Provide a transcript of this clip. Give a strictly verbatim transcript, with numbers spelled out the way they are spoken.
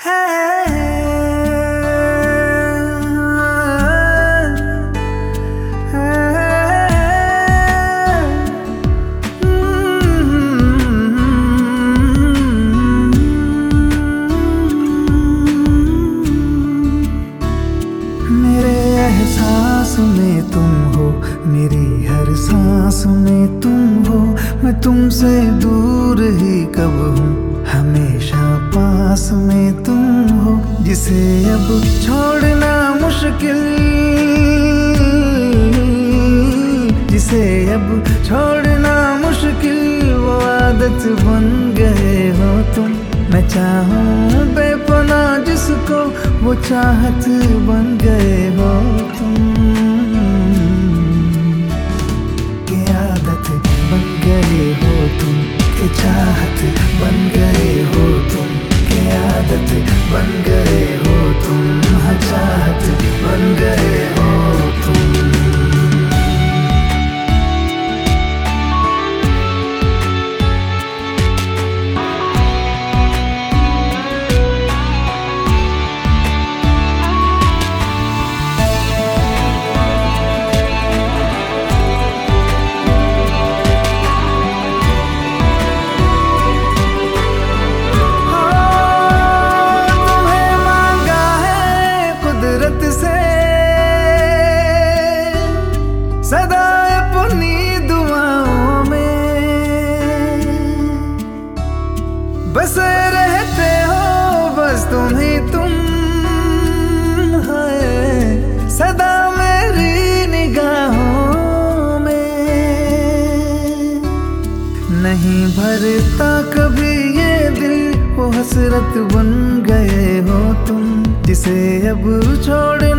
मेरे एहसास में तुम हो, मेरी हर सांस में तुम हो। मैं तुमसे दूर ही कब हूँ, हमेशा पास में तुम हो। जिसे अब छोड़ना मुश्किल, जिसे अब छोड़ना मुश्किल, वो आदत बन गए हो तुम। मैं चाहूँ बेपनाह जिसको, वो चाहत बन गए हो तुम। के आदत बन गए हो तुम, के चाहत बन गए हो तुम। के आदत बन गए हो तुम, हाँ चाहत बन गए हो तुम। सदा अपनी दुआओं में बसे रहते हो, बस तुम ही तुम है सदा मेरी निगाहों में। नहीं भरता कभी ये दिल, वो हसरत बन गए हो तुम। जिसे अब छोड़